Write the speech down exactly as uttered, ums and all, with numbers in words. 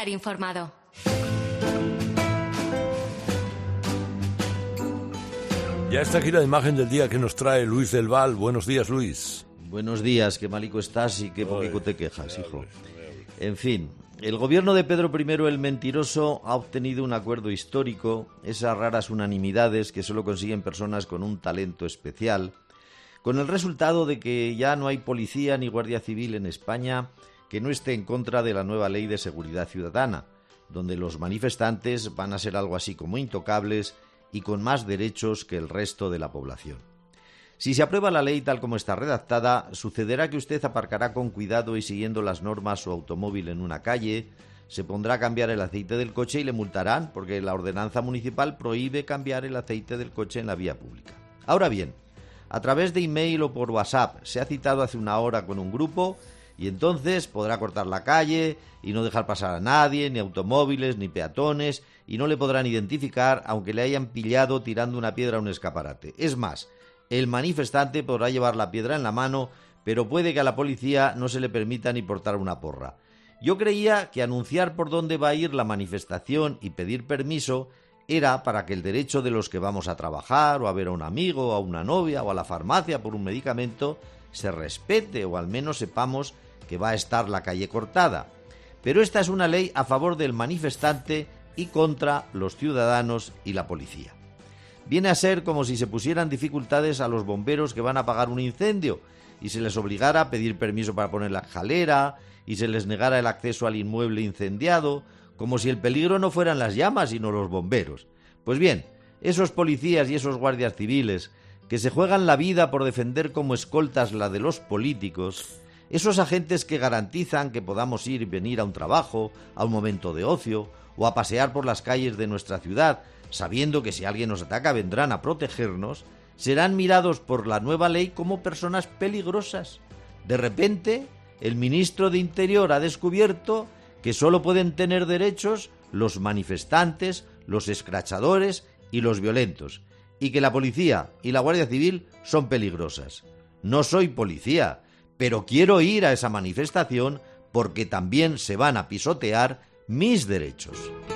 estar informado. Ya está aquí la imagen del día que nos trae Luis del Val. Buenos días, Luis. Buenos días, qué malico estás y qué poquito te quejas, hijo. En fin, el gobierno de Pedro primero el Mentiroso ha obtenido un acuerdo histórico, esas raras unanimidades que solo consiguen personas con un talento especial, con el resultado de que ya no hay policía ni guardia civil en España que no esté en contra de la nueva ley de seguridad ciudadana, donde los manifestantes van a ser algo así como intocables y con más derechos que el resto de la población. Si se aprueba la ley tal como está redactada, sucederá que usted aparcará con cuidado y siguiendo las normas su automóvil en una calle, se pondrá a cambiar el aceite del coche y le multarán porque la ordenanza municipal prohíbe cambiar el aceite del coche en la vía pública. Ahora bien, a través de email o por WhatsApp se ha citado hace una hora con un grupo y entonces podrá cortar la calle y no dejar pasar a nadie, ni automóviles, ni peatones, y no le podrán identificar aunque le hayan pillado tirando una piedra a un escaparate. Es más, el manifestante podrá llevar la piedra en la mano, pero puede que a la policía no se le permita ni portar una porra. Yo creía que anunciar por dónde va a ir la manifestación y pedir permiso era para que el derecho de los que vamos a trabajar, o a ver a un amigo, a una novia, o a la farmacia por un medicamento, se respete, o al menos sepamos que va a estar la calle cortada. Pero esta es una ley a favor del manifestante y contra los ciudadanos y la policía. Viene a ser como si se pusieran dificultades a los bomberos que van a apagar un incendio y se les obligara a pedir permiso para poner la escalera y se les negara el acceso al inmueble incendiado, como si el peligro no fueran las llamas sino los bomberos. Pues bien, esos policías y esos guardias civiles que se juegan la vida por defender como escoltas la de los políticos, esos agentes que garantizan que podamos ir y venir a un trabajo, a un momento de ocio o a pasear por las calles de nuestra ciudad, sabiendo que si alguien nos ataca vendrán a protegernos, serán mirados por la nueva ley como personas peligrosas. De repente, el ministro de Interior ha descubierto que solo pueden tener derechos los manifestantes, los escrachadores y los violentos, y que la policía y la Guardia Civil son peligrosas. No soy policía, pero quiero ir a esa manifestación porque también se van a pisotear mis derechos.